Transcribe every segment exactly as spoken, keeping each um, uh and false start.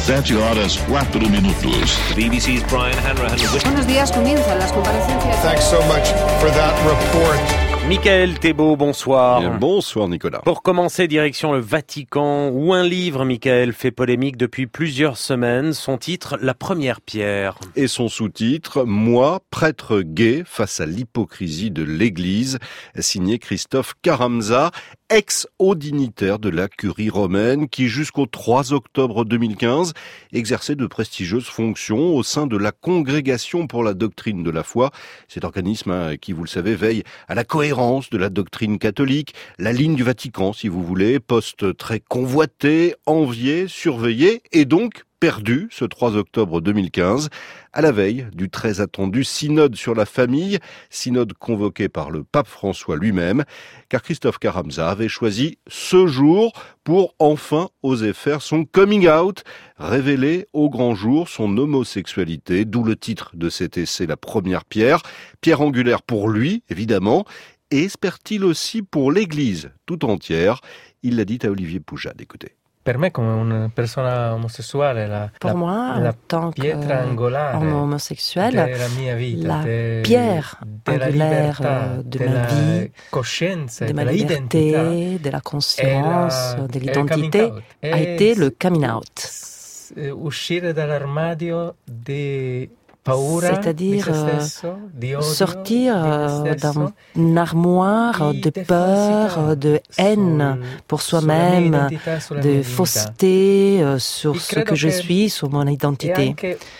Sete horas, quatro minutos. B B C's Brian Hanrahan. Buenos días, comienzan las comparecencias. Thanks so much for that report. Mickaël Thébault, bonsoir. Bien, bonsoir Nicolas. Pour commencer, direction le Vatican, où un livre, Mickaël, fait polémique depuis plusieurs semaines. Son titre, La première pierre. Et son sous-titre, Moi, prêtre gay face à l'hypocrisie de l'Église, signé Christophe Caramza, ex-haut dignitaire de la curie romaine, qui jusqu'au trois octobre deux mille quinze exerçait de prestigieuses fonctions au sein de la Congrégation pour la doctrine de la foi. Cet organisme hein, qui, vous le savez, veille à la cohérence de la doctrine catholique, la ligne du Vatican, si vous voulez, poste très convoité, envié, surveillé, et donc perdu ce trois octobre deux mille quinze, à la veille du très attendu synode sur la famille, synode convoqué par le pape François lui-même, car Christophe Caramza avait choisi ce jour pour enfin oser faire son coming out, révéler au grand jour son homosexualité, d'où le titre de cet essai La première pierre, pierre angulaire pour lui, évidemment, et espère-t-il aussi pour l'Église tout entière. Il l'a dit à Olivier Poujade, écoutez. Pour moi, en tant qu'homme homosexuel, la pierre angulaire de ma vie, de ma liberté, de la conscience, de l'identité, a été le coming out. C'est-à-dire euh, sortir euh, d'un armoire de peur, de haine pour soi-même, de fausseté euh, sur ce que je suis, sur mon identité.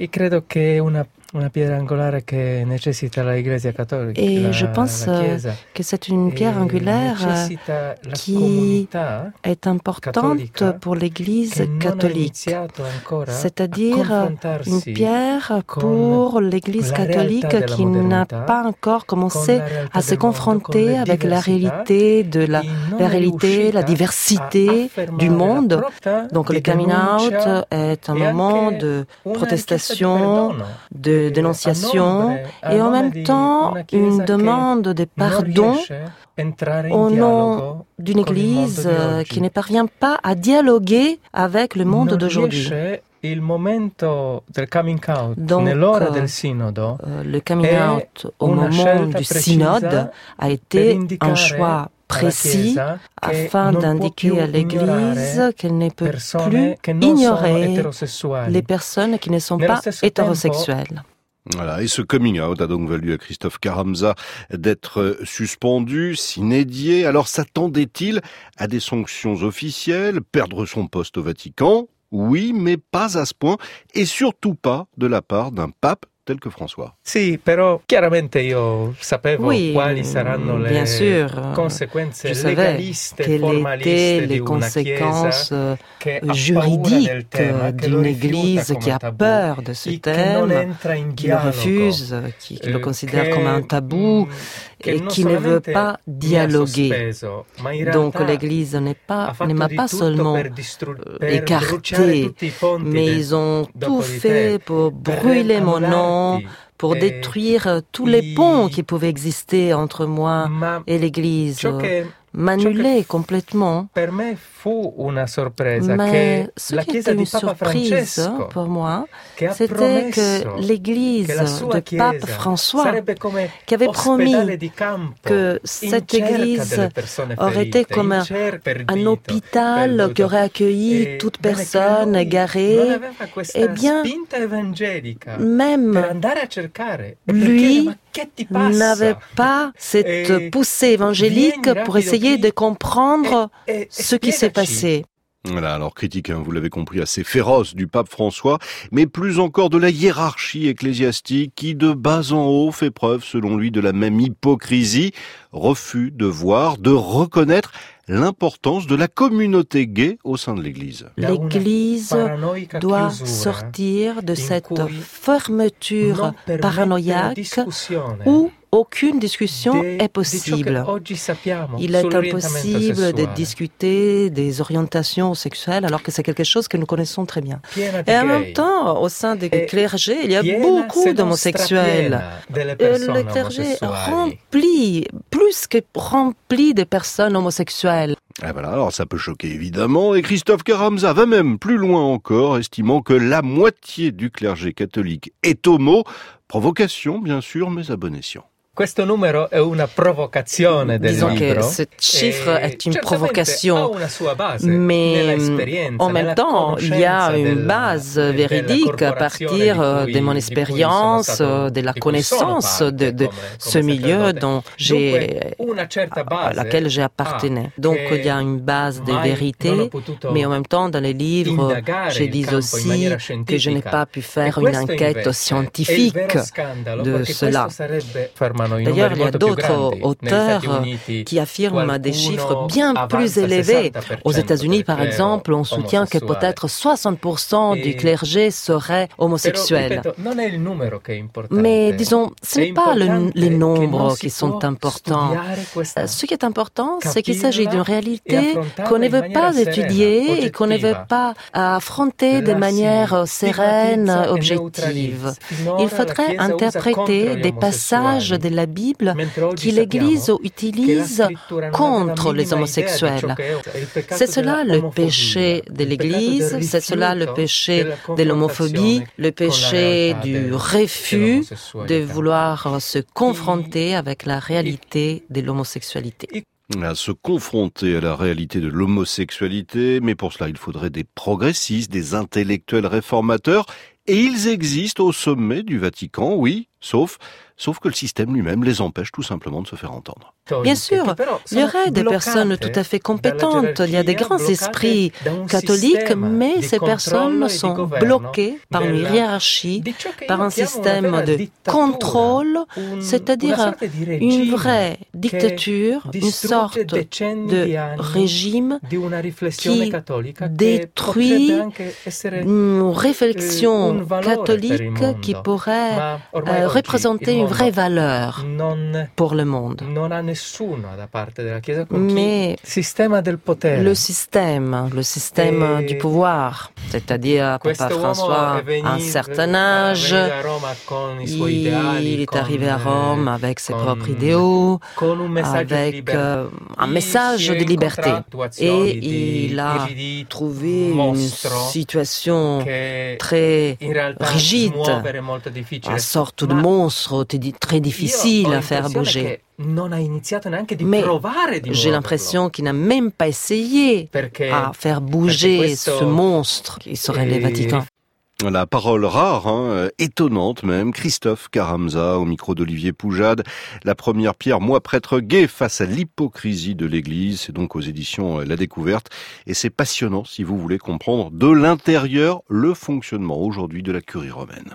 Et je pense euh, que c'est une pierre angulaire euh, qui est importante pour l'Église catholique. C'est-à-dire une pierre pour l'Église catholique qui n'a pas encore commencé à se confronter avec la réalité de la, la réalité, la diversité du monde. Donc le coming out est un moment de protestation, de de dénonciation et en même temps une demande de pardon au nom d'une Église qui ne parvient pas à dialoguer avec le monde d'aujourd'hui. Donc, euh, le coming out au moment du synode a été un choix précis afin d'indiquer à l'Église qu'elle ne peut plus ignorer les personnes qui ne sont pas hétérosexuelles. Voilà, et ce coming out a donc valu à Christophe Caramza d'être suspendu, s'inédié. Alors s'attendait-il à des sanctions officielles, perdre son poste au Vatican? Oui, mais pas à ce point, et surtout pas de la part d'un pape tel que François. Sì, però chiaramente io sapevo oui, quali saranno le bien sûr, conseguenze je savais quelles étaient les conséquences juridiques d'une Église qui a peur de ce thème, qui le refuse, qui, qui le considère comme un tabou et qui ne veut pas dialoguer. Donc l'Église n'est pas, ne m'a pas seulement écarté, mais ils ont tout fait pour brûler mon nom, pour détruire tous les ponts qui pouvaient exister entre moi et l'Église, m'annuler complètement. Mais ce qui était une surprise pour moi, c'était que l'Église de Pape François, qui avait promis que cette Église aurait été comme un, un hôpital qui aurait accueilli toute personne égarée, eh bien, même lui n'avait pas cette poussée évangélique pour essayer de comprendre ce qui s'est passé. Voilà, alors critique, hein, vous l'avez compris, assez féroce du pape François, mais plus encore de la hiérarchie ecclésiastique qui, de bas en haut, fait preuve, selon lui, de la même hypocrisie, refus de voir, de reconnaître l'importance de la communauté gay au sein de l'Église. L'Église doit sortir de cette fermeture paranoïaque où aucune discussion est possible. Il est impossible de discuter des orientations sexuelles alors que c'est quelque chose que nous connaissons très bien. Et en même temps, au sein des clergés, il y a beaucoup d'homosexuels. Le clergé est rempli, plus que rempli de personnes homosexuelles. Ah voilà, alors ça peut choquer évidemment, et Christophe Karamza va même plus loin encore, estimant que la moitié du clergé catholique est homo. Provocation bien sûr, mais à bon escient. Disons que ce chiffre est une provocation, mais en même temps, il y a une base véridique à partir de mon expérience, de la connaissance de, de ce milieu dont j'ai, à laquelle j'ai appartenu. Donc, il y a une base de vérité, mais en même temps, dans les livres, je dis aussi que je n'ai pas pu faire une enquête scientifique de cela. D'ailleurs, il y a d'autres auteurs qui affirment des chiffres bien plus élevés. Aux États-Unis, par exemple, on soutient que peut-être soixante pour cent du clergé serait homosexuel. Mais disons, ce n'est pas le, les nombres qui sont importants. Ce qui est important, c'est qu'il s'agit d'une réalité qu'on ne veut pas étudier et qu'on ne veut pas affronter de manière sereine, objective. Il faudrait interpréter des passages de la Bible que l'Église utilise contre les homosexuels. C'est cela le péché de l'Église, c'est cela le péché de l'homophobie, le péché du refus de vouloir se confronter avec la réalité de l'homosexualité. À se confronter à la réalité de l'homosexualité, mais pour cela il faudrait des progressistes, des intellectuels réformateurs, et ils existent au sommet du Vatican, oui, sauf, sauf que le système lui-même les empêche tout simplement de se faire entendre. Bien sûr, il y aurait des personnes tout à fait compétentes, il y a des grands esprits catholiques, mais ces personnes sont bloquées par une hiérarchie, par un système de contrôle, c'est-à-dire une vraie dictature, une sorte de régime qui détruit une réflexion catholique qui pourrait euh, représenter une vraie valeur pour le monde. Mais le système, le système du pouvoir, c'est-à-dire Papa François à un certain âge, il est arrivé à Rome avec ses propres idéaux, avec euh, un message de liberté. Et il a trouvé une situation très rigide, une sorte de monstre très difficile à faire bouger. Mais j'ai l'impression qu'il n'a même pas essayé à faire bouger ce monstre qui serait le Vatican. La parole rare, hein, étonnante même, Christophe Karamza au micro d'Olivier Poujade. La première pierre, moi prêtre gay face à l'hypocrisie de l'Église, c'est donc aux éditions La Découverte. Et c'est passionnant si vous voulez comprendre de l'intérieur le fonctionnement aujourd'hui de la curie romaine.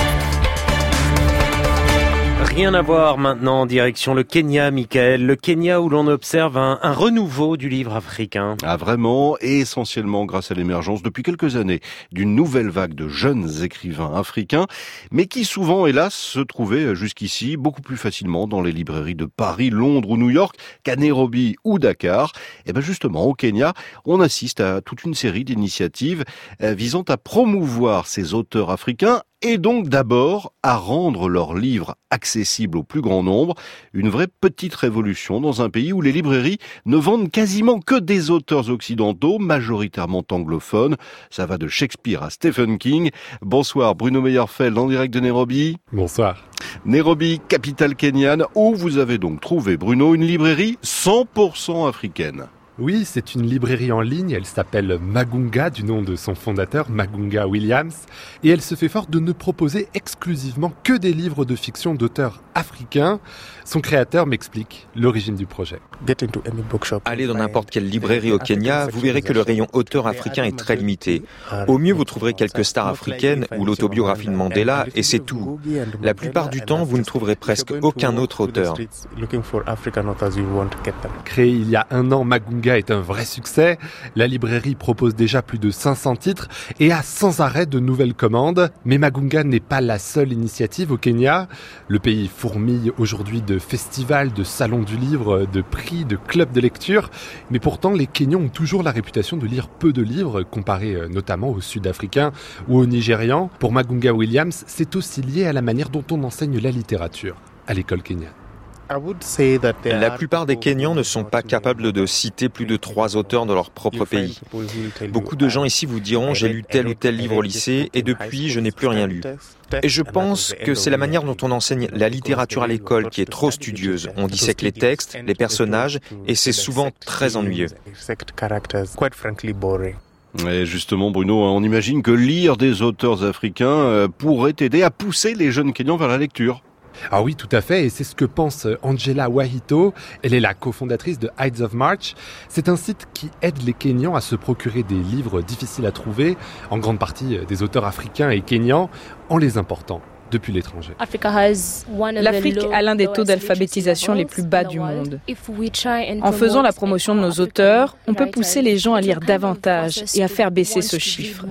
Rien à voir maintenant, direction le Kenya, Michael. Le Kenya où l'on observe un, un renouveau du livre africain. Ah vraiment, et essentiellement grâce à l'émergence depuis quelques années d'une nouvelle vague de jeunes écrivains africains, mais qui souvent, hélas, se trouvaient jusqu'ici beaucoup plus facilement dans les librairies de Paris, Londres ou New York qu'à Nairobi ou Dakar. Et bien justement, au Kenya, on assiste à toute une série d'initiatives visant à promouvoir ces auteurs africains et donc d'abord à rendre leurs livres accessibles au plus grand nombre, une vraie petite révolution dans un pays où les librairies ne vendent quasiment que des auteurs occidentaux, majoritairement anglophones. Ça va de Shakespeare à Stephen King. Bonsoir Bruno Meyerfeld en direct de Nairobi. Bonsoir. Nairobi, capitale kenyane, où vous avez donc trouvé, Bruno, une librairie cent pour cent africaine. Oui, c'est une librairie en ligne, elle s'appelle Magunga, du nom de son fondateur, Magunga Williams, et elle se fait forte de ne proposer exclusivement que des livres de fiction d'auteurs africains. Son créateur m'explique l'origine du projet. Allez dans n'importe quelle librairie au Kenya, vous verrez que le rayon auteur africain est très limité. Au mieux, vous trouverez quelques stars africaines ou l'autobiographie de Mandela, et c'est tout. La plupart du temps, vous ne trouverez presque aucun autre auteur. Créé il y a un an, Magunga est un vrai succès. La librairie propose déjà plus de cinq cents titres et a sans arrêt de nouvelles commandes. Mais Magunga n'est pas la seule initiative au Kenya. Le pays fourmille aujourd'hui de festivals, de salons du livre, de prix, de clubs de lecture. Mais pourtant, les Kenyans ont toujours la réputation de lire peu de livres, comparés notamment aux Sud-Africains ou aux Nigérians. Pour Magunga Williams, c'est aussi lié à la manière dont on enseigne la littérature à l'école kenyane. La plupart des Kenyans ne sont pas capables de citer plus de trois auteurs de leur propre pays. Beaucoup de gens ici vous diront « j'ai lu tel ou tel livre au lycée et depuis je n'ai plus rien lu ». Et je pense que c'est la manière dont on enseigne la littérature à l'école qui est trop studieuse. On dissèque les textes, les personnages et c'est souvent très ennuyeux. Et justement, Bruno, on imagine que lire des auteurs africains pourrait aider à pousser les jeunes Kenyans vers la lecture. Ah oui, tout à fait, et c'est ce que pense Angela Wahito. Elle est la cofondatrice de Ides of March. C'est un site qui aide les Kenyans à se procurer des livres difficiles à trouver, en grande partie des auteurs africains et kenyans, en les important depuis l'étranger. L'Afrique a l'un des taux d'alphabétisation les plus bas du monde. En faisant la promotion de nos auteurs, on peut pousser les gens à lire davantage et à faire baisser ce chiffre.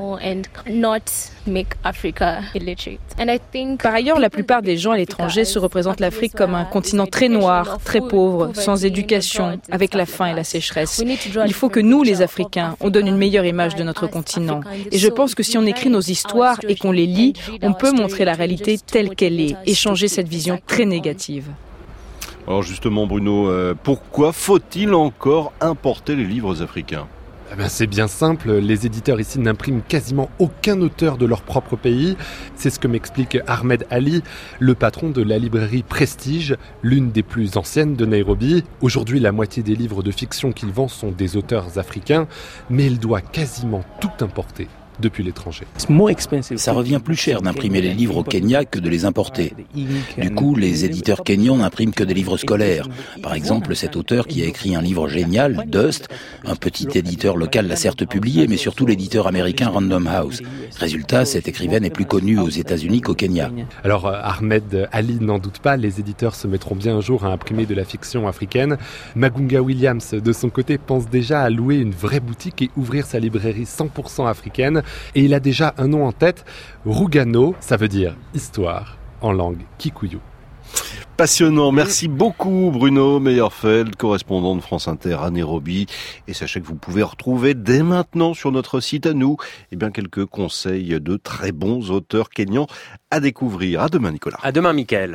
Par ailleurs, la plupart des gens à l'étranger se représentent l'Afrique comme un continent très noir, très pauvre, sans éducation, avec la faim et la sécheresse. Il faut que nous, les Africains, on donne une meilleure image de notre continent. Et je pense que si on écrit nos histoires et qu'on les lit, on peut montrer la réalité telle qu'elle est et changer cette vision très négative. Alors justement, Bruno, euh, pourquoi faut-il encore importer les livres africains ? Eh bien, c'est bien simple, les éditeurs ici n'impriment quasiment aucun auteur de leur propre pays. C'est ce que m'explique Ahmed Ali, le patron de la librairie Prestige, l'une des plus anciennes de Nairobi. Aujourd'hui, la moitié des livres de fiction qu'il vend sont des auteurs africains, mais il doit quasiment tout importer depuis l'étranger. Ça revient plus cher d'imprimer les livres au Kenya que de les importer. Du coup, les éditeurs kenyans n'impriment que des livres scolaires. Par exemple, cet auteur qui a écrit un livre génial, Dust, un petit éditeur local l'a certes publié, mais surtout l'éditeur américain Random House. Résultat, cet écrivain est plus connu aux États-Unis qu'au Kenya. Alors, Ahmed Ali n'en doute pas, les éditeurs se mettront bien un jour à imprimer de la fiction africaine. Magunga Williams, de son côté, pense déjà à louer une vraie boutique et ouvrir sa librairie cent pour cent africaine. Et il a déjà un nom en tête, Rugano, ça veut dire histoire en langue kikuyu. Passionnant, merci beaucoup Bruno Meyerfeld, correspondant de France Inter à Nairobi. Et sachez que vous pouvez retrouver dès maintenant sur notre site à nous eh bien, quelques conseils de très bons auteurs kenyans à découvrir. À demain Nicolas. À demain Mickaël.